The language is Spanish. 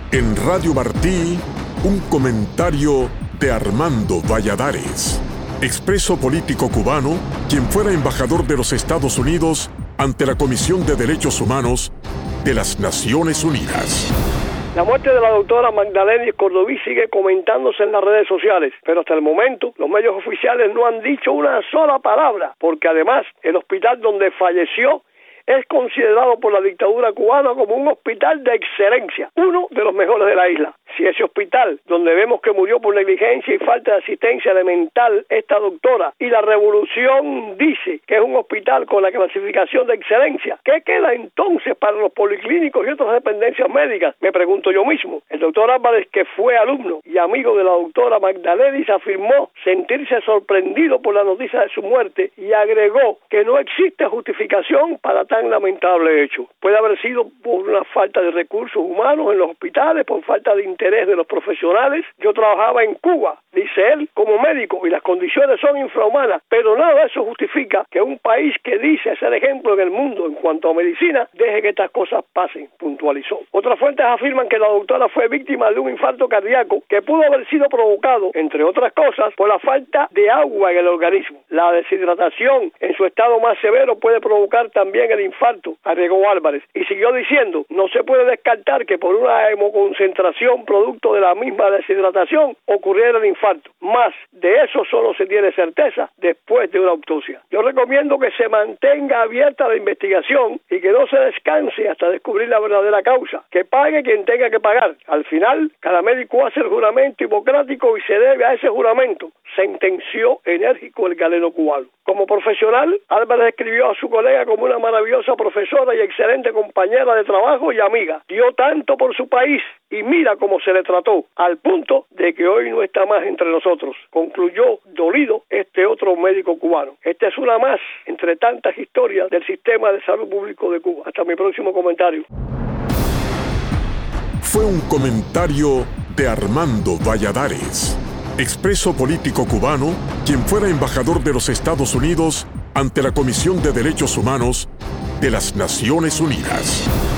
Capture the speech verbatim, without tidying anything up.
En Radio Martí, un comentario de Armando Valladares, expreso político cubano, quien fuera embajador de los Estados Unidos ante la Comisión de Derechos Humanos de las Naciones Unidas. La muerte de la doctora Magdalena Cordovís sigue comentándose en las redes sociales, pero hasta el momento los medios oficiales no han dicho una sola palabra, porque además el hospital donde falleció es considerado por la dictadura cubana como un hospital de excelencia, uno de los mejores de la isla. Si ese hospital, donde vemos que murió por negligencia y falta de asistencia elemental esta doctora, y la revolución dice que es un hospital con la clasificación de excelencia, ¿qué queda entonces para los policlínicos y otras dependencias médicas? Me pregunto yo mismo. El doctor Álvarez, que fue alumno y amigo de la doctora Magdalena, afirmó sentirse sorprendido por la noticia de su muerte y agregó que no existe justificación para tan lamentable hecho. Puede haber sido por una falta de recursos humanos en los hospitales, por falta de interés de los profesionales. Yo trabajaba en Cuba, dice él, como médico, y las condiciones son infrahumanas, pero nada de eso justifica que un país que dice ser ejemplo en el mundo en cuanto a medicina deje que estas cosas pasen, puntualizó. Otras fuentes afirman que la doctora fue víctima de un infarto cardíaco que pudo haber sido provocado, entre otras cosas, por la falta de agua en el organismo. La deshidratación en su estado más severo puede provocar también el infarto, agregó Álvarez, y siguió diciendo: no se puede descartar que por una hemoconcentración producto de la misma deshidratación ocurriera el infarto. Más de eso solo se tiene certeza después de una autopsia. Yo recomiendo que se mantenga abierta la investigación y que no se descanse hasta descubrir la verdadera causa. Que pague quien tenga que pagar. Al final, cada médico hace el juramento hipocrático y se debe a ese juramento, sentenció enérgico el galeno cubano. Como profesional, Álvarez describió a su colega como una maravillosa profesora y excelente compañera de trabajo y amiga. Dio tanto por su país y mira cómo se le trató, al punto de que hoy no está más entre nosotros, concluyó dolido este otro médico cubano. Esta es una más entre tantas historias del sistema de salud público de Cuba. Hasta mi próximo comentario. Fue un comentario de Armando Valladares, expreso político cubano, quien fuera embajador de los Estados Unidos ante la Comisión de Derechos Humanos de las Naciones Unidas.